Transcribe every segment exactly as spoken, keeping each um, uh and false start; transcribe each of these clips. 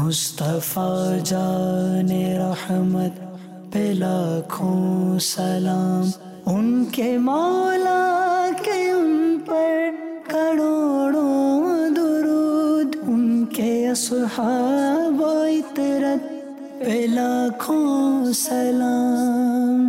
مصطفیٰ جان رحمت پہ لاکھوں سلام، ان کے مولا کے ان پر کروڑوں درود، ان کے اصحاب و عطرت پہ لاکھوں سلام۔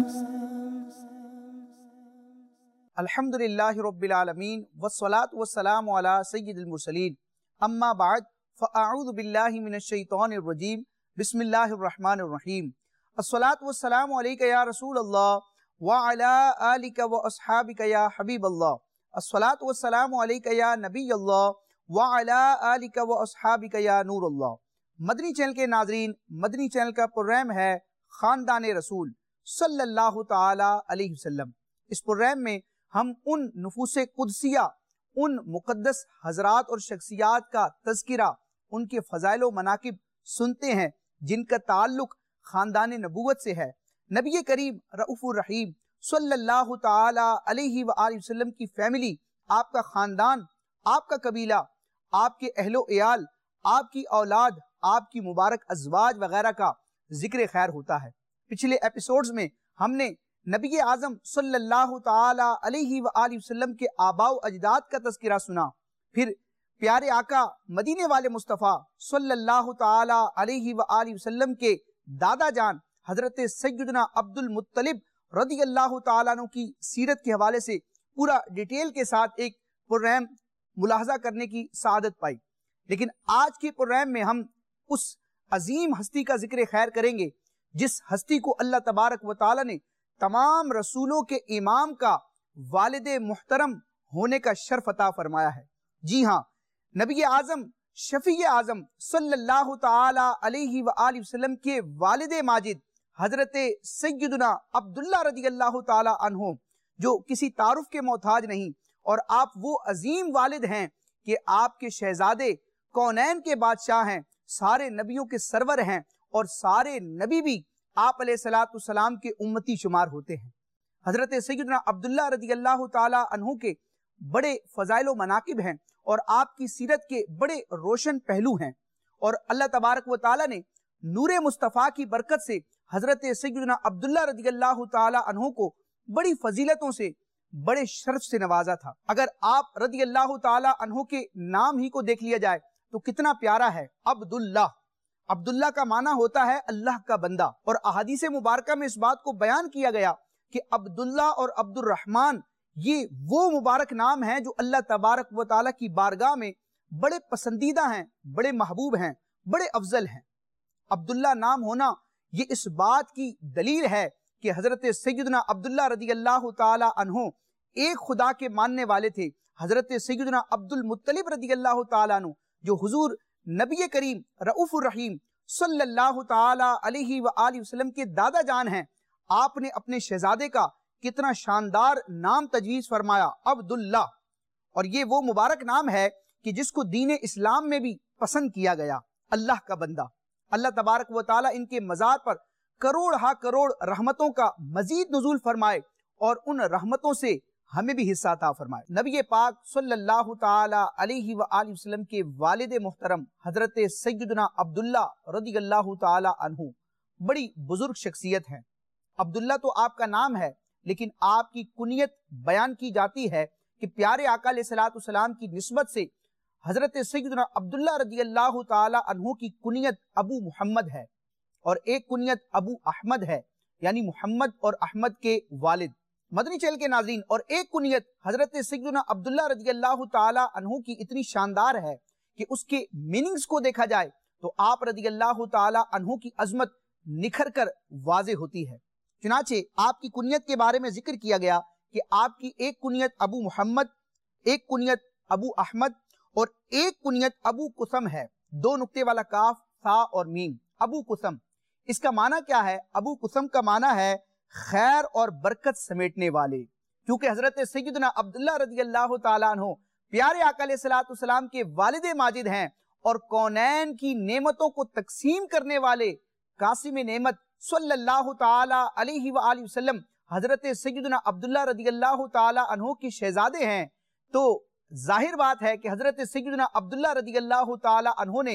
الحمدللہ رب العالمین والصلاة والسلام علی سید المرسلین، اما بعد فاعوذ باللہ من الشیطان الرجیم، بسم اللہ الرحمن الرحیم۔ الصلاة والسلام علیکہ یا رسول اللہ وعلی آلک و اصحابک یا حبیب اللہ، الصلاة والسلام علیکہ یا نبی اللہ وعلی آلک و اصحابک یا نور اللہ۔ مدنی چینل کے ناظرین، مدنی چینل کا پروگرام ہے خاندان رسول صلی اللہ تعالی علیہ وسلم۔ اس پروگرام میں ہم ان نفوس قدسیہ، ان مقدس حضرات اور شخصیات کا تذکرہ، ان کے فضائل و مناقب سنتے ہیں جن کا تعلق خاندان نبوت سے ہے۔ نبی کریم رؤوف الرحیم صلی اللہ تعالی علیہ وآلہ وسلم کی فیملی، آپ کا خاندان، آپ کا قبیلہ، آپ کے اہل و عیال، آپ کی اولاد، آپ کی مبارک ازواج وغیرہ کا ذکر خیر ہوتا ہے۔ پچھلے ایپیسوڈز میں ہم نے نبی اعظم صلی اللہ تعالی علیہ وآلہ وسلم کے آباء و اجداد کا تذکرہ سنا، پھر پیارے آقا مدینے والے مصطفیٰ صلی اللہ تعالی علیہ وآلہ وسلم کے دادا جان حضرت سیدنا عبد المطلب رضی اللہ تعالیٰ عنہ کی سیرت کے حوالے سے پورا ڈیٹیل کے ساتھ ایک پروگرام ملاحظہ کرنے کی سعادت پائی۔ لیکن آج کے پروگرام میں ہم اس عظیم ہستی کا ذکر خیر کریں گے جس ہستی کو اللہ تبارک و تعالیٰ نے تمام رسولوں کے امام کا والد محترم ہونے کا شرف عطا فرمایا ہے۔ جی ہاں، نبی اعظم شفیع اعظم صلی اللہ تعالی علیہ وآلہ وسلم کے والد ماجد حضرت سیدنا عبداللہ رضی اللہ تعالی عنہ، جو کسی تعارف کے محتاج نہیں، اور آپ وہ عظیم والد ہیں کہ آپ کے شہزادے کونین کے بادشاہ ہیں، سارے نبیوں کے سرور ہیں، اور سارے نبی بھی آپ علیہ الصلوۃ والسلام کے امتی شمار ہوتے ہیں۔ حضرت سیدنا عبداللہ رضی اللہ تعالی عنہ کے بڑے فضائل و مناقب ہیں اور آپ کی سیرت کے بڑے روشن پہلو ہیں، اور اللہ تبارک و تعالی نے نور مصطفیٰ کی برکت سے حضرت سیدنا عبداللہ رضی اللہ تعالی عنہ کو بڑی فضیلتوں سے، بڑے شرف سے نوازا تھا۔ اگر آپ رضی اللہ تعالی عنہ کے نام ہی کو دیکھ لیا جائے تو کتنا پیارا ہے، عبداللہ۔ عبداللہ کا معنی ہوتا ہے اللہ کا بندہ، اور احادیث مبارکہ میں اس بات کو بیان کیا گیا کہ عبداللہ اور عبد الرحمن یہ وہ مبارک نام ہیں جو اللہ تبارک و تعالیٰ کی بارگاہ میں بڑے پسندیدہ ہیں، بڑے محبوب ہیں، بڑے افضل ہیں۔ عبداللہ نام ہونا یہ اس بات کی دلیل ہے کہ حضرت سیدنا عبداللہ رضی اللہ تعالی عنہ ایک خدا کے ماننے والے تھے۔ حضرت سیدنا عبد المطلب رضی اللہ تعالی عنہ، جو حضور نبی کریم رؤوف الرحیم صلی اللہ تعالی علیہ وآلہ وسلم کے دادا جان ہیں، آپ نے اپنے شہزادے کا کتنا شاندار نام تجویز فرمایا، عبداللہ۔ اور یہ وہ مبارک نام ہے کہ جس کو دین اسلام میں بھی پسند کیا گیا، اللہ کا بندہ۔ اللہ تبارک و تعالی ان کے مزار پر کروڑ ہا کروڑ رحمتوں کا مزید نزول فرمائے، اور ان رحمتوں سے ہمیں بھی حصہ عطا فرمائے۔ نبی پاک صلی اللہ تعالی علیہ وآلہ وسلم کے والد محترم حضرت سیدنا عبداللہ رضی اللہ تعالی عنہ بڑی بزرگ شخصیت ہیں۔ عبداللہ تو آپ کا نام ہے، لیکن آپ کی کنیت بیان کی جاتی ہے کہ پیارے آقا علیہ الصلوۃ والسلام کی نسبت سے حضرت سیدنا عبداللہ رضی اللہ تعالی عنہ کی کنیت ابو محمد ہے، اور ایک کنیت ابو احمد ہے، یعنی محمد اور احمد کے والد۔ مدنی چینل کے ناظرین، اور ایک کنیت حضرت سیدنا عبداللہ رضی اللہ تعالی عنہ کی اتنی شاندار ہے کہ اس کے میننگز کو دیکھا جائے تو آپ رضی اللہ تعالی عنہ کی عظمت نکھر کر واضح ہوتی ہے۔ چنانچہ آپ کی کنیت کے بارے میں ذکر کیا گیا کہ آپ کی ایک کنیت ابو محمد، ایک کنیت ابو احمد، اور ایک کنیت ابو قسم ہے، دو نقطے والا کاف، ثا اور میم، ابو قسم۔ اس کا معنی کیا ہے؟ ابو قسم کا معنی ہے خیر اور برکت سمیٹنے والے، کیونکہ حضرت سیدنا عبداللہ رضی اللہ تعالیٰ عنہ پیارے آقا علیہ الصلوۃ والسلام کے والد ماجد ہیں، اور کونین کی نعمتوں کو تقسیم کرنے والے قاسم نعمت صلی اللہ تعالی علیہ وآلہ وسلم حضرت سیدنا عبداللہ رضی اللہ تعالی عنہ کے شہزادے ہیں، تو ظاہر بات ہے کہ حضرت سیدنا عبداللہ رضی اللہ تعالی عنہ نے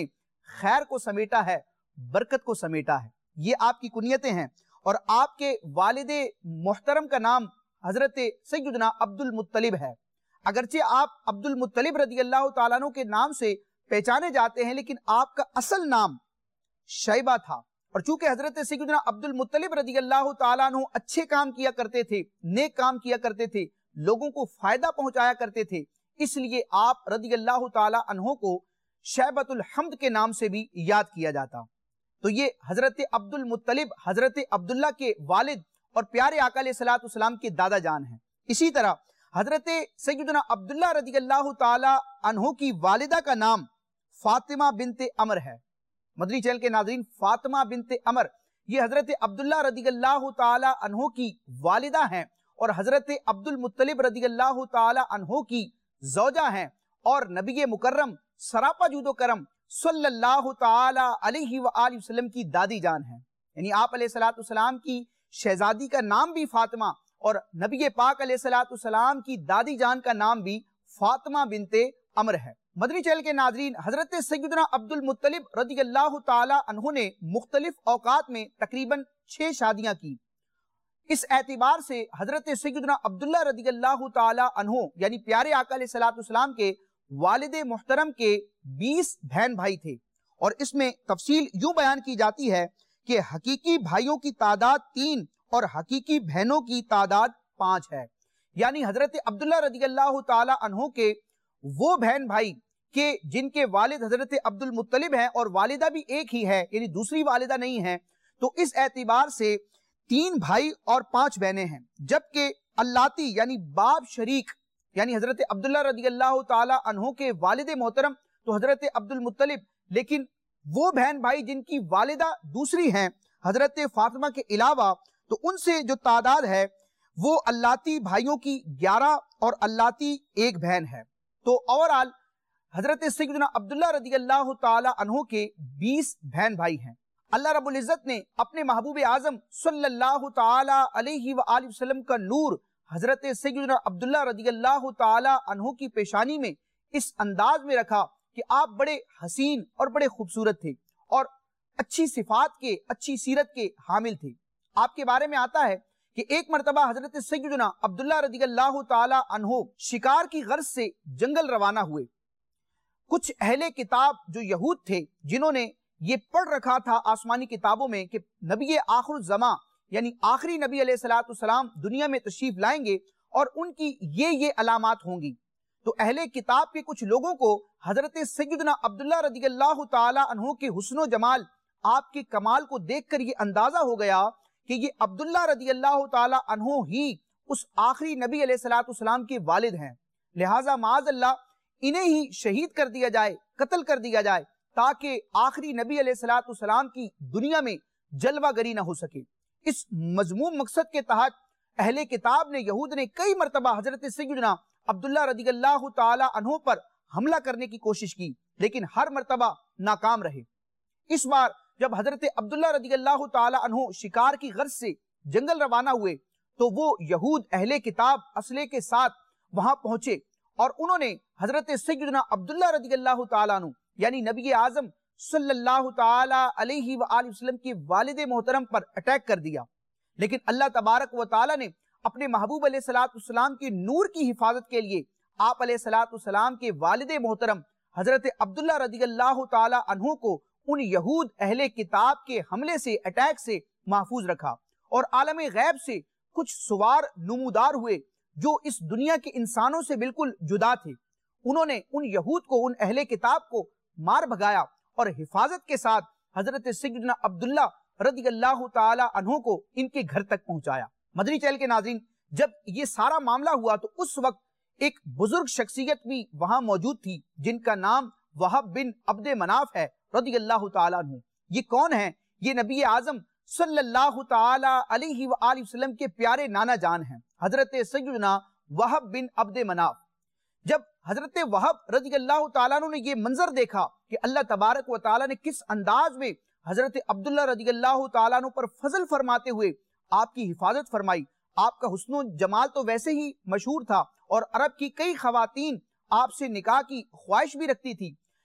خیر کو سمیٹا ہے، برکت کو سمیٹا ہے۔ یہ آپ کی کنیتیں ہیں، اور آپ کے والد محترم کا نام حضرت سیدنا عبد المطلب ہے۔ اگرچہ آپ عبد المطلب رضی اللہ تعالیٰ عنہ کے نام سے پہچانے جاتے ہیں، لیکن آپ کا اصل نام شیبہ تھا، اور چونکہ حضرت سیدنا عبد المطلب رضی اللہ تعالیٰ عنہ اچھے کام کیا کرتے تھے، نیک کام کیا کرتے تھے، لوگوں کو فائدہ پہنچایا کرتے تھے، اس لیے آپ رضی اللہ تعالیٰ عنہ کو شیبۃ الحمد کے نام سے بھی یاد کیا جاتا۔ تو یہ حضرت عبد المطلب حضرت عبداللہ کے والد اور پیارے آقا علیہ الصلوۃ والسلام کے دادا جان ہیں۔ اسی طرح حضرت سیدنا عبداللہ رضی اللہ تعالی عنہ کی والدہ کا نام فاطمہ بنت عمر ہے۔ مدنی چینل کے ناظرین، فاطمہ بنت عمر یہ حضرت عبداللہ رضی اللہ تعالی عنہ کی والدہ ہیں، اور حضرت عبد المطلب رضی اللہ تعالی عنہ کی زوجہ ہیں، اور نبی مکرم سراپا جود و کرم صلی اللہ تعالی علیہ وآلہ وسلم کی دادی جان ہیں۔ یعنی آپ علیہ الصلوۃ والسلام کی شہزادی کا نام بھی فاطمہ، اور نبی پاک علیہ الصلوۃ والسلام کی دادی جان کا نام بھی فاطمہ بنت عمر ہے۔ مدنی چینل کے ناظرین، حضرت سیدنا عبد المطلب رضی اللہ تعالی عنہ نے مختلف اوقات میں تقریباً چھ شادیاں کی۔ اس اعتبار سے حضرت سیدنا عبداللہ رضی اللہ تعالی عنہ یعنی پیارے آقا علیہ الصلوۃ والسلام کے والد محترم کے بیس بہن بھائی تھے، اور اس میں تفصیل یوں بیان کی جاتی ہے کہ حقیقی بھائیوں کی تعداد تین اور حقیقی بہنوں کی تعداد پانچ ہے۔ یعنی حضرت عبداللہ رضی اللہ تعالی عنہ کے وہ بہن بھائی کہ جن کے والد حضرت عبد المطلب ہیں اور والدہ بھی ایک ہی ہے، یعنی دوسری والدہ نہیں ہے، تو اس اعتبار سے تین بھائی اور پانچ بہنیں ہیں، جبکہ اللاتی یعنی باپ شریک یعنی حضرت عبداللہ رضی اللہ تعالی عنہ کے والد محترم تو حضرت عبد المطلب، لیکن وہ بہن بھائی جن کی والدہ دوسری ہیں حضرت فاطمہ کے علاوہ، تو ان سے جو تعداد ہے وہ اللاتی بھائیوں کی گیارہ اور اللاتی ایک بہن ہے۔ تو اوورآل حضرت سیدنا عبداللہ رضی اللہ تعالی عنہ کے بیس بہن بھائی ہیں۔ اللہ رب العزت نے اپنے محبوب اعظم صلی اللہ تعالی علیہ وآلہ وسلم کا نور حضرت سیدنا عبداللہ رضی اللہ تعالی عنہ کی پیشانی میں اس انداز میں رکھا کہ آپ بڑے حسین اور بڑے خوبصورت تھے، اور اچھی صفات کے، اچھی سیرت کے حامل تھے۔ آپ کے بارے میں آتا ہے کہ ایک مرتبہ حضرت سیدنا عبداللہ رضی اللہ تعالی عنہ شکار کی غرض سے جنگل روانہ ہوئے۔ کچھ اہل کتاب جو یہود تھے، جنہوں نے یہ پڑھ رکھا تھا آسمانی کتابوں میں کہ نبی آخر الزمان یعنی آخری نبی علیہ الصلوۃ والسلام دنیا میں تشریف لائیں گے اور ان کی یہ یہ علامات ہوں گی، تو اہل کتاب کے کچھ لوگوں کو حضرت سیدنا عبداللہ رضی اللہ تعالی عنہ کے حسن و جمال، آپ کے کمال کو دیکھ کر یہ اندازہ ہو گیا کہ یہ عبداللہ رضی اللہ تعالی عنہ ہی اس آخری نبی علیہ الصلوۃ والسلام کے والد ہیں، لہٰذا معاذ اللہ انہیں ہی شہید کر دیا جائے، قتل کر دیا جائے، تاکہ آخری نبی علیہ الصلوۃ والسلام کی دنیا میں جلوہ گری نہ ہو سکے۔ اس مذموم مقصد کے تحت اہل کتاب نے، یہود نے کئی مرتبہ حضرت سیدنا عبداللہ رضی اللہ تعالی عنہ پر حملہ کرنے کی کوشش کی، لیکن ہر مرتبہ ناکام رہے۔ اس بار جب حضرت عبداللہ رضی اللہ تعالی عنہ شکار کی غرض سے جنگل روانہ ہوئے تو وہ یہود اہل کتاب اسلحے کے ساتھ وہاں پہنچے، اور انہوں نے حضرت سیدنا عبداللہ رضی اللہ تعالی عنہ یعنی نبی اعظم صلی اللہ تعالی علیہ وآلہ وسلم کے والد محترم پر اٹیک کر دیا، لیکن اللہ تبارک و تعالی نے اپنے محبوب علیہ الصلوۃ والسلام کے نور کی حفاظت کے لیے آپ علیہ الصلوۃ والسلام کے والد محترم حضرت عبداللہ رضی اللہ تعالی عنہ کو ان یہود اہل کتاب کے حملے سے، اٹیک سے محفوظ رکھا، اور عالم غیب سے کچھ سوار نمودار ہوئے جو اس دنیا کے انسانوں سے بالکل جدا تھے۔ انہوں نے ان یہود کو، ان اہل کتاب کو مار بھگایا اور حفاظت کے ساتھ حضرت سیدنا عبداللہ رضی اللہ تعالی عنہ کو ان کے گھر تک پہنچایا۔ مدنی چینل کے ناظرین، جب یہ سارا معاملہ ہوا تو اس وقت ایک بزرگ شخصیت بھی وہاں موجود تھی جن کا نام وہب بن عبد مناف ہے رضی اللہ تعالی عنہ۔ یہ کون ہیں؟ یہ نبی اعظم صلی اللہ تعالی علیہ وآلہ وسلم کے پیارے نانا جان ہیں، حضرت سیدنا وہب بن عبد مناف۔ جب حضرت وہب رضی اللہ تعالیٰ عنہ نے یہ منظر دیکھا کہ اللہ تبارک و تعالیٰ نے کس انداز میں حضرت عبداللہ رضی اللہ تعالیٰ عنہ پر فضل فرماتے ہوئے آپ کی حفاظت فرمائی، آپ کا حسن و جمال تو ویسے ہی مشہور تھا اور عرب کی کئی خواتین آپ سے نکاح کی خواہش بھی رکھتی تھی،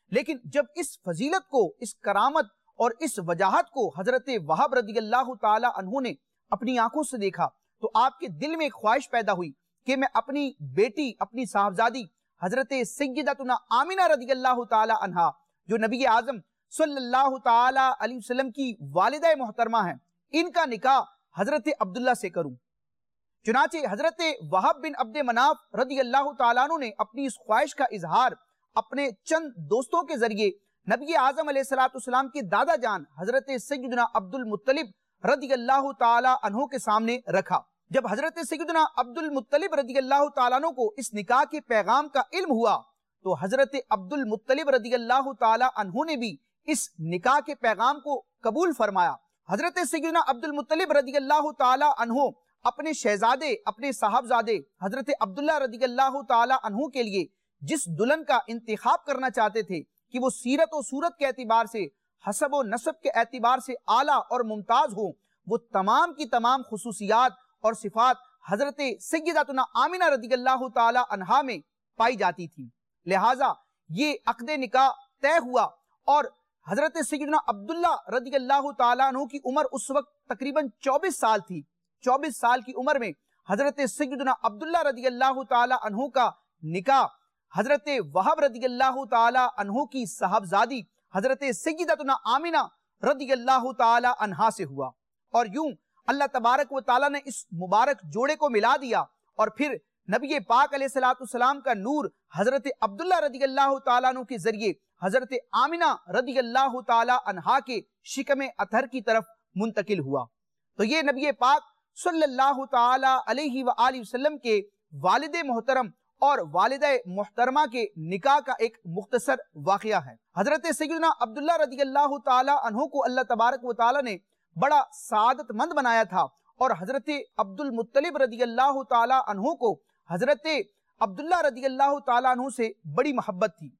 لیکن جب اس فضیلت کو، اس کرامت اور اس وجاہت کو حضرت وہب رضی اللہ تعالی عنہ نے اپنی آنکھوں سے دیکھا تو آپ کے دل میں ایک خواہش پیدا ہوئی کہ میں اپنی بیٹی، اپنی صاحبزادی حضرت سیدتنا آمنہ رضی اللہ تعالی عنہا، جو نبی اعظم صلی اللہ تعالی علیہ وسلم کی والدہ محترمہ ہیں، ان کا نکاح حضرت عبداللہ سے کروں۔ چنانچہ حضرت وہب بن عبد مناف رضی اللہ تعالیٰ عنہ نے اپنی اس خواہش کا اظہار اپنے چند دوستوں کے ذریعے نبی اعظم علیہ الصلوۃ والسلام کے دادا جان حضرت سیدنا عبد المطلب رضی اللہ تعالیٰ عنہ کے سامنے رکھا۔ جب حضرت سیدنا عبد المطلب رضی اللہ تعالیٰ عنہ کو اس نکاح کے پیغام کا علم ہوا تو حضرت عبد المطلب رضی اللہ تعالیٰ عنہ نے بھی اس نکاح کے پیغام کو قبول فرمایا۔ حضرت سیدنا عبد المطلب رضی اللہ تعالیٰ عنہ اپنے شہزادے، اپنے صاحبزادے حضرت عبداللہ رضی اللہ تعالیٰ عنہ کے لیے جس دلہن کا انتخاب کرنا چاہتے تھے کہ وہ سیرت و صورت کے اعتبار سے، حسب و نسب کے اعتبار سے اعلیٰ اور ممتاز ہو، وہ تمام کی تمام خصوصیات اور صفات حضرت سیدتنا آمنہ رضی اللہ تعالی عنہا میں پائی جاتی تھی، لہٰذا یہ عقد نکاح طے ہوا اور حضرت سیدنا عبداللہ رضی اللہ تعالیٰ عنہ کی عمر اس وقت تقریباً چوبیس سال تھی۔ چوبیس سال کی عمر میں حضرت سیدنا عبداللہ رضی اللہ تعالیٰ عنہ کا نکاح حضرت وہب رضی اللہ تعالیٰ عنہ کی صاحبزادی حضرت سیدتنا آمنہ رضی اللہ تعالیٰ عنہا سے ہوا، اور یوں اللہ تبارک و تعالیٰ نے اس مبارک جوڑے کو ملا دیا، اور پھر نبی پاک علیہ الصلوۃ والسلام کا نور حضرت عبداللہ رضی اللہ تعالیٰ عنہ کے ذریعے حضرت آمنہ رضی اللہ تعالیٰ عنہا کے شکم اطہر کی طرف منتقل ہوا۔ تو یہ نبی پاک صلی اللہ تعالیٰ علیہ وآلہ وسلم کے والد محترم اور والدہ محترمہ کے نکاح کا ایک مختصر واقعہ ہے۔ حضرت سیدنا عبداللہ رضی اللہ تعالیٰ عنہ کو اللہ تبارک و تعالیٰ نے بڑا سعادت مند بنایا تھا، اور حضرت عبد المطلب رضی اللہ تعالیٰ عنہ کو حضرت عبداللہ رضی اللہ تعالیٰ عنہ سے بڑی محبت تھی۔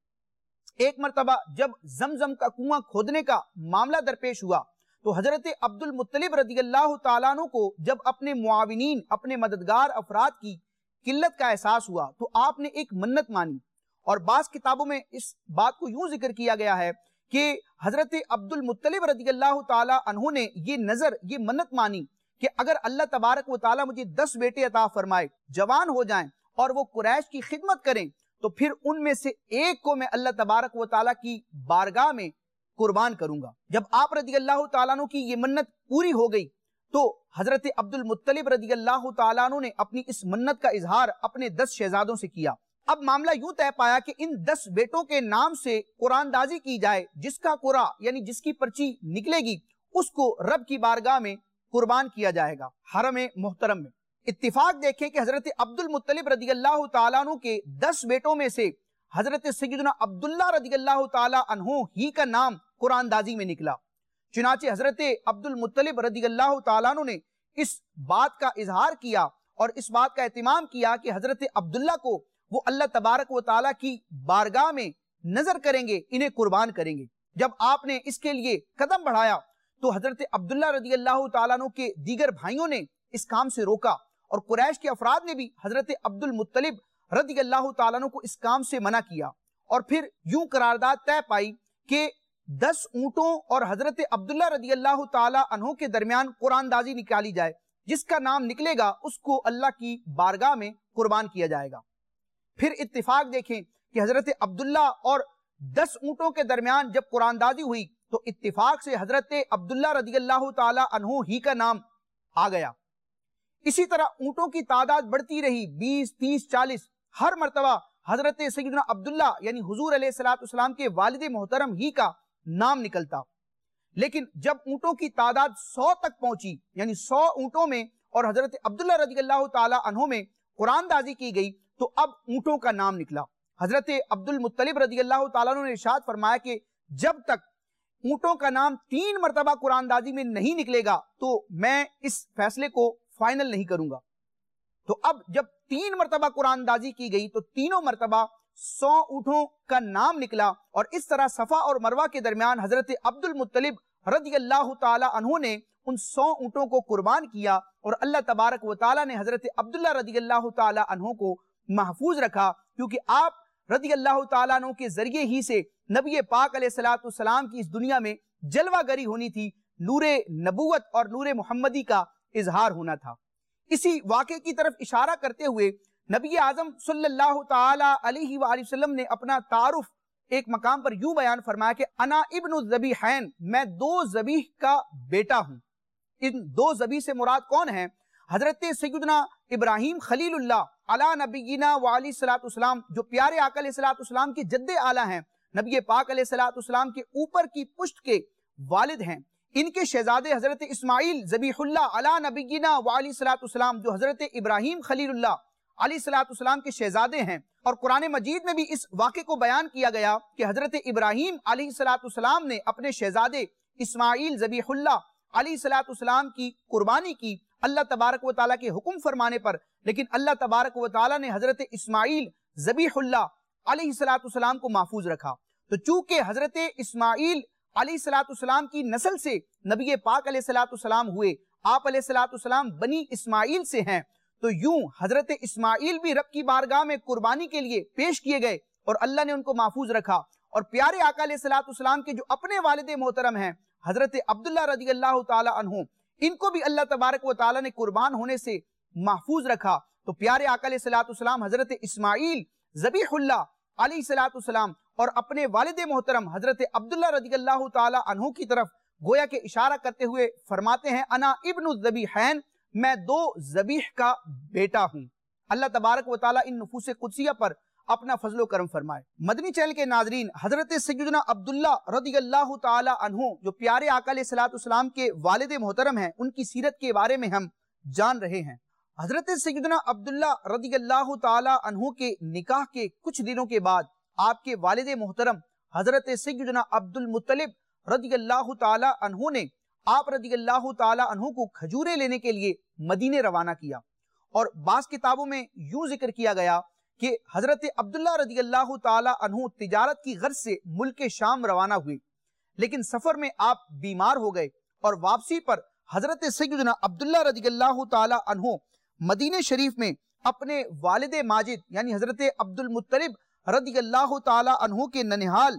ایک مرتبہ جب زمزم کا کنواں کھودنے کا معاملہ درپیش ہوا تو حضرت عبد المطلب رضی اللہ تعالیٰ عنہ کو جب اپنے معاونین، اپنے مددگار افراد کی قلت کا احساس ہوا تو آپ نے ایک منت مانی، اور بعض کتابوں میں اس بات کو یوں ذکر کیا گیا ہے کہ حضرت عبد المطلب رضی اللہ تعالیٰ عنہ نے یہ نظر، یہ منت مانی کہ اگر اللہ تبارک و تعالیٰ مجھے دس بیٹے عطا فرمائے، جوان ہو جائیں اور وہ قریش کی خدمت کریں، تو پھر ان میں سے ایک کو میں اللہ تبارک و تعالیٰ کی بارگاہ میں قربان کروں گا۔ جب آپ رضی اللہ تعالیٰ عنہ کی یہ منت پوری ہو گئی تو حضرت عبد المطلب رضی اللہ تعالیٰ عنہ نے اپنی اس منت کا اظہار اپنے دس شہزادوں سے کیا۔ اب معاملہ یوں طے پایا کہ ان دس بیٹوں کے نام سے قرآن دازی کی جائے، جس کا قرآ یعنی جس کی پرچی نکلے گی اس کو رب کی بارگاہ میں قربان کیا جائے گا حرم محترم میں۔ اتفاق دیکھیں کہ حضرت عبد المطلب رضی اللہ تعالیٰ عنہ کے دس بیٹوں میں سے حضرت سیدنا عبداللہ رضی اللہ تعالیٰ عنہ ہی کا نام قرآن دازی میں نکلا۔ چنانچہ حضرت عبد المطلب رضی اللہ تعالیٰ عنہ نے اس بات کا اظہار کیا اور اس بات کا اہتمام کیا کہ حضرت عبداللہ کو وہ اللہ تبارک و تعالیٰ کی بارگاہ میں نظر کریں گے، انہیں قربان کریں گے۔ جب آپ نے اس کے لیے قدم بڑھایا تو حضرت عبداللہ رضی اللہ تعالیٰ عنہ کے دیگر بھائیوں نے اس کام سے روکا، اور قریش کے افراد نے بھی حضرت عبد المطلب رضی اللہ تعالیٰ عنہ کو اس کام سے منع کیا، اور پھر یوں قرارداد طے پائی کہ دس اونٹوں اور حضرت عبداللہ رضی اللہ تعالیٰ عنہ کے درمیان قرآن دازی نکالی جائے، جس کا نام نکلے گا اس کو اللہ کی بارگاہ میں قربان کیا جائے گا۔ پھر اتفاق دیکھیں کہ حضرت عبداللہ اور دس اونٹوں کے درمیان جب قرآن دازی ہوئی تو اتفاق سے حضرت عبداللہ رضی اللہ تعالیٰ عنہ ہی کا نام آ گیا۔ اسی طرح اونٹوں کی تعداد بڑھتی رہی، بیس، تیس، چالیس، ہر مرتبہ حضرت سیدنا عبداللہ یعنی حضور علیہ الصلوۃ والسلام کے والد محترم ہی کا نام نکلتا۔ لیکن جب اونٹوں کی تعداد سو تک پہنچی، یعنی سو اونٹوں میں اور حضرت عبداللہ رضی اللہ تعالیٰ عنہ میں قرآن دازی کی گئی تو اب اونٹوں کا نام نکلا۔ حضرت عبد المطلب رضی اللہ تعالیٰ عنہ نے ارشاد فرمایا کہ جب تک اونٹوں کا نام تین مرتبہ قرآن دازی میں نہیں نکلے گا تو میں اس فیصلے کو فائنل نہیں کروں گا۔ تو اب جب تین مرتبہ قرآن دازی کی گئی تو تینوں مرتبہ سو اونٹوں کا نام نکلا، اور اس طرح صفا اور مروہ کے درمیان حضرت عبد المطلب رضی اللہ تعالی عنہ نے ان سو اونٹوں کو قربان کیا، اور اللہ تبارک و تعالی نے حضرت عبداللہ رضی اللہ تعالی عنہ کو محفوظ رکھا، کیونکہ آپ رضی اللہ تعالیٰ عنہ کے ذریعے ہی سے نبی پاک علیہ الصلوۃ والسلام کی اس دنیا میں جلوہ گری ہونی تھی، نور نبوت اور نور محمدی کا اظہار ہونا تھا۔ اسی واقعے کی طرف اشارہ کرتے ہوئے نبی اعظم صلی اللہ تعالی علیہ وآلہ وسلم نے اپنا تعارف ایک مقام پر یوں بیان فرمایا کہ انا ابن الذبیحین، میں دو ذبیح کا بیٹا ہوں۔ ان دو ذبیح سے مراد کون ہیں؟ حضرت سیدنا ابراہیم خلیل اللہ علی نبینا وعلی الصلوۃ والسلام، جو پیارے آقا علیہ الصلوۃ والسلام کے جد اعلیٰ ہیں، نبی پاک علیہ الصلوۃ والسلام کے اوپر کی پشت کے والد ہیں۔ ان کے شہزادے حضرت اسماعیل ذبیح اللہ علی نبینا وعلی الصلوۃ والسلام، جو حضرت ابراہیم خلیل اللہ علیہ الصلوۃ والسلام کے شہزادے ہیں۔ اور قرآن مجید میں بھی اس واقعے کو بیان کیا گیا کہ حضرت ابراہیم علیہ الصلوۃ والسلام نے اپنے شہزادے اسماعیل ذبیح اللہ علیہ الصلوۃ والسلام کی قربانی کی اللہ تبارک و تعالیٰ کے حکم فرمانے پر، لیکن اللہ تبارک و تعالیٰ نے حضرت اسماعیل ذبیح اللہ علیہ الصلوۃ والسلام کو محفوظ رکھا۔ تو چونکہ حضرت اسماعیل علیہ الصلوۃ والسلام کی نسل سے نبی پاک علیہ الصلوۃ والسلام ہوئے، آپ علیہ الصلوۃ والسلام بنی اسماعیل سے ہیں، تو یوں حضرت اسماعیل بھی رب کی بارگاہ میں قربانی کے لیے پیش کیے گئے اور اللہ نے ان کو محفوظ رکھا۔ اور پیارے آقا علیہ الصلوۃ والسلام کے جو اپنے والد محترم ہیں حضرت عبداللہ رضی اللہ تعالی عنہ، ان کو بھی اللہ تبارک و تعالیٰ نے قربان ہونے سے محفوظ رکھا۔ تو پیارے آقا علیہ الصلوۃ والسلام حضرت اسماعیل ذبیح اللہ علیہ الصلوۃ والسلام اور اپنے والد محترم حضرت عبداللہ رضی اللہ تعالی عنہ کی طرف گویا کہ اشارہ کرتے ہوئے فرماتے ہیں انا ابن الذبیحین، میں دو ذبیح کا بیٹا ہوں۔ اللہ تبارک و تعالیٰ ان نفوس قدسیہ پر اپنا فضل و کرم فرمائے۔ مدنی چینل کے ناظرین، حضرت سیدنا عبداللہ رضی اللہ تعالی عنہ جو پیارے آقا علیہ الصلوۃ والسلام کے والد محترم ہیں، ان کی سیرت کے بارے میں ہم جان رہے ہیں۔ حضرت سیدنا عبداللہ رضی اللہ تعالی عنہ کے نکاح کے کچھ دنوں کے بعد آپ کے والد محترم حضرت سیدنا عبد المطلب رضی اللہ تعالی عنہ نے آپ رضی اللہ تعالی عنہ کو کھجورے لینے کے لیے مدینے روانہ کیا۔ اور بعض کتابوں میں یوں ذکر کیا گیا کہ حضرت عبداللہ رضی اللہ تعالی عنہ تجارت کی غرض سے ملک شام روانہ ہوئے، لیکن سفر میں آپ بیمار ہو گئے اور واپسی پر حضرت سیدنا عبداللہ رضی اللہ تعالی عنہ مدینہ شریف میں اپنے والد ماجد یعنی حضرت عبد المطلب رضی اللہ تعالی عنہ کے ننہال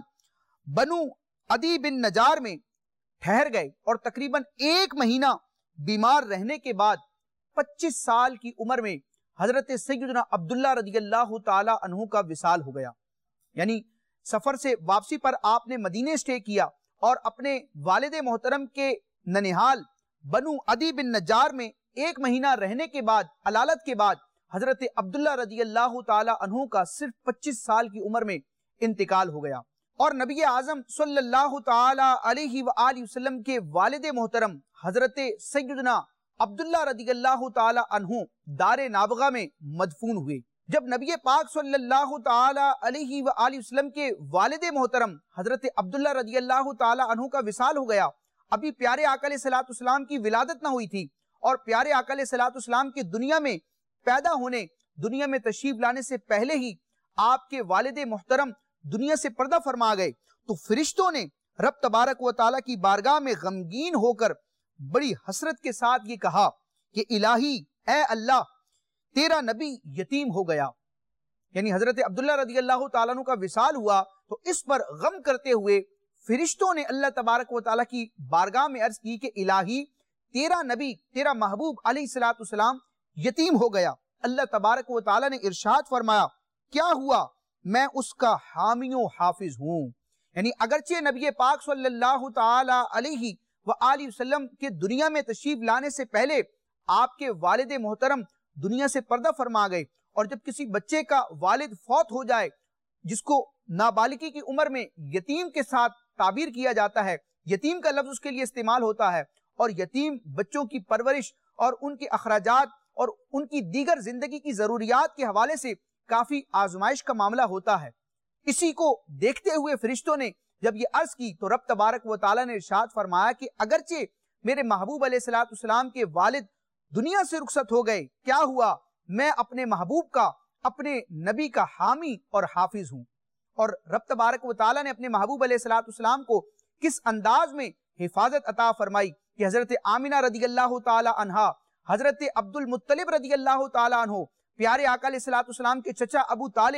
بنو عدی بن نجار میں ٹھہر گئے اور تقریباً ایک مہینہ بیمار رہنے کے بعد پچیس سال کی عمر میں حضرت سیدنا عبداللہ رضی اللہ تعالی عنہ کا وصال ہو گیا۔ یعنی سفر سے واپسی پر آپ نے مدینے اسٹے کیا اور اپنے والد محترم کے ننہال بنو عدی بن نجار میں ایک مہینہ رہنے کے بعد علالت کے بعد حضرت عبداللہ رضی اللہ تعالی عنہ کا صرف پچیس سال کی عمر میں انتقال ہو گیا۔ اور نبی اعظم صلی اللہ تعالی علیہ وآلہ وسلم کے والد محترم حضرت سیدنا عبداللہ رضی اللہ تعالی عنہ دار نابغہ میں مدفون ہوئے۔ جب نبی پاک صلی اللہ تعالی علیہ وآلہ وسلم کے والد محترم حضرت عبداللہ رضی اللہ تعالی عنہ کا وصال ہو گیا، ابھی پیارے آقا علیہ الصلوۃ والسلام کی ولادت نہ ہوئی تھی، اور پیارے آقا علیہ الصلوۃ والسلام کے دنیا میں پیدا ہونے، دنیا میں تشریف لانے سے پہلے ہی آپ کے والد محترم دنیا سے پردہ فرما گئے، تو فرشتوں نے رب تبارک و تعالیٰ کی بارگاہ میں غمگین ہو کر بڑی حسرت کے ساتھ یہ کہا کہ الہی اے اللہ، تیرا نبی یتیم ہو گیا۔ یعنی حضرت عبداللہ رضی اللہ تعالیٰ عنہ کا وصال ہوا تو اس پر غم کرتے ہوئے فرشتوں نے اللہ تبارک و تعالیٰ کی بارگاہ میں عرض کی کہ الہی، تیرا نبی، تیرا محبوب علیہ الصلوۃ والسلام یتیم ہو گیا۔ اللہ تبارک و تعالیٰ نے ارشاد فرمایا، کیا ہوا؟ میں اس کا حامی و حافظ ہوں۔ یعنی اگرچہ نبی پاک صلی اللہ تعالی علیہ وآلہ وسلم کے دنیا میں تشریف لانے سے پہلے آپ کے والد محترم دنیا سے پردہ فرما گئے، اور جب کسی بچے کا والد فوت ہو جائے جس کو نابالغی کی عمر میں یتیم کے ساتھ تعبیر کیا جاتا ہے، یتیم کا لفظ اس کے لیے استعمال ہوتا ہے، اور یتیم بچوں کی پرورش اور ان کے اخراجات اور ان کی دیگر زندگی کی ضروریات کے حوالے سے کافی آزمائش کا معاملہ ہوتا ہے۔ اسی کو دیکھتے ہوئے فرشتوں نے جب یہ عرض کی تو رب تبارک و تعالیٰ نے ارشاد فرمایا کہ اگرچہ میرے محبوب علیہ الصلوۃ والسلام کے والد دنیا سے رخصت ہو گئے، کیا ہوا؟ میں اپنے محبوب کا، اپنے نبی کا حامی اور حافظ ہوں۔ اور رب تبارک و تعالیٰ نے اپنے محبوب علیہ الصلوۃ والسلام کو کس انداز میں حفاظت عطا فرمائی کہ حضرت آمنہ رضی اللہ تعالی عنہا، حضرت عبد المطلب رضی اللہ تعالی عنہ، پیارے آقا علیہ الصلوۃ والسلام کے چچا ابو طالب،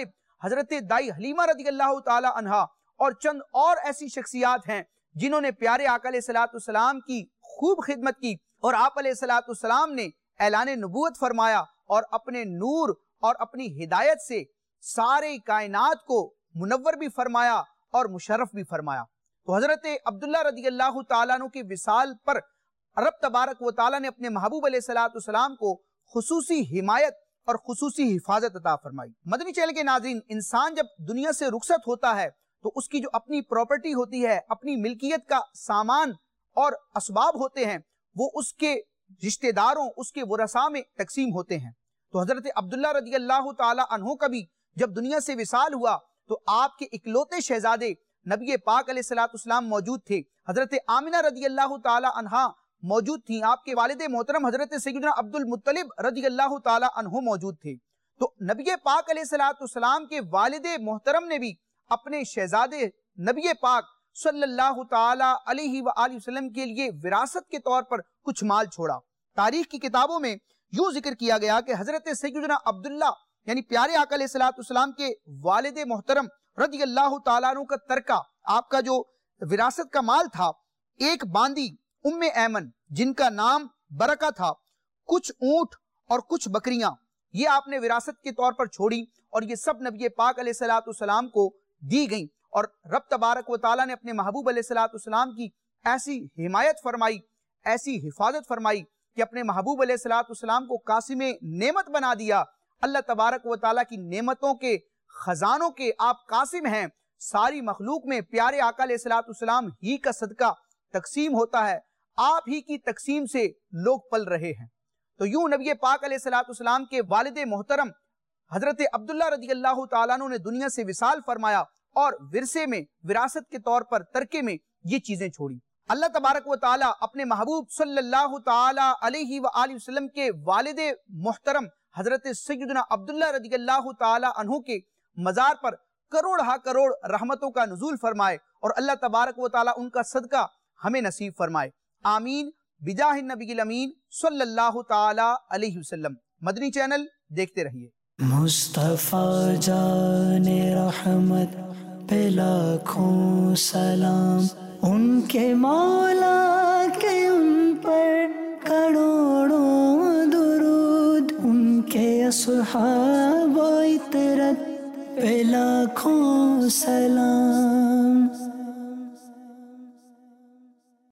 حضرت دائی حلیمہ رضی اللہ تعالی عنہا اور چند اور ایسی شخصیات ہیں جنہوں نے پیارے آقا علیہ الصلوۃ والسلام کی خوب خدمت کی، اور آپ علیہ الصلوۃ والسلام نے اعلان نبوت فرمایا اور اپنے نور اور اپنی ہدایت سے سارے کائنات کو منور بھی فرمایا اور مشرف بھی فرمایا۔ تو حضرت عبداللہ رضی اللہ تعالیٰ عنہ کے وصال پر رب تبارک و تعالیٰ نے اپنے محبوب علیہ الصلوۃ والسلام کو خصوصی حمایت اور خصوصی حفاظت عطا فرمائی۔ مدنی چینل کے ناظرین، انسان جب دنیا سے رخصت ہوتا ہے تو اس کی جو اپنی پراپرٹی ہوتی ہے، اپنی ملکیت کا سامان اور اسباب ہوتے ہیں، وہ اس کے رشتہ داروں، اس کے ورثاء میں تقسیم ہوتے ہیں۔ تو حضرت عبداللہ رضی اللہ تعالی عنہ کا بھی جب دنیا سے وصال ہوا تو آپ کے اکلوتے شہزادے نبی پاک علیہ الصلوۃ والسلام موجود تھے۔ حضرت آمنہ رضی اللہ تعالی عنہا موجود تھیں، آپ کے والد محترم حضرت سیدنا عبد المطلب رضی اللہ تعالی عنہ موجود تھے۔ تو نبی پاک علیہ الصلوۃ والسلام کے والد محترم نے بھی اپنے شہزادے نبی پاک صلی اللہ تعالی علیہ وآلہ وسلم کے لیے وراثت کے طور پر کچھ مال چھوڑا۔ تاریخ کی کتابوں میں یوں ذکر کیا گیا کہ حضرت سیدنا عبداللہ یعنی پیارے آقا علیہ الصلوۃ والسلام کے والد محترم رضی اللہ تعالیٰ عنہ کا ترکہ، آپ کا جو وراثت کا مال تھا، ایک باندی ام ایمن جن کا نام برکہ تھا، کچھ اونٹ اور کچھ بکریاں، یہ آپ نے وراثت کے طور پر چھوڑی، اور یہ سب نبی پاک علیہ الصلوۃ والسلام کو دی گئیں۔ اور رب تبارک و تعالیٰ نے اپنے محبوب علیہ الصلوۃ والسلام کی ایسی حمایت فرمائی، ایسی حفاظت فرمائی کہ اپنے محبوب علیہ الصلوۃ والسلام کو قاسم نعمت بنا دیا۔ اللہ تبارک و تعالیٰ کی نعمتوں کے خزانوں کے آپ قاسم ہیں، ساری مخلوق میں پیارے آقا علیہ الصلوۃ والسلام ہی کا صدقہ تقسیم ہوتا ہے، آپ ہی کی تقسیم سے لوگ پل رہے ہیں۔ تو یوں نبی پاک علیہ الصلوۃ والسلام کے والد محترم حضرت عبداللہ رضی اللہ تعالیٰ عنہ نے دنیا سے وصال فرمایا اور ورثے میں، وراثت کے طور پر ترکے میں یہ چیزیں چھوڑی۔ اللہ تبارک و تعالیٰ اپنے محبوب صلی اللہ تعالی علیہ وآلہ وسلم کے والد محترم حضرت سیدنا عبداللہ رضی اللہ تعالی عنہ کے مزار پر کروڑ ہا کروڑ رحمتوں کا نزول فرمائے، اور اللہ تبارک و تعالیٰ ان کا صدقہ ہمیں نصیب فرمائے، آمین بجاہ النبی الامین صلی اللہ تعالی علیہ وسلم۔ مدنی چینل دیکھتے رہیے۔ مصطفیٰ جان رحمت پہ لاکھوں سلام، ان کے مولا کے ان پر کروڑوں درود، ان کے اصحاب و اطرت پہ لاکھوں سلام۔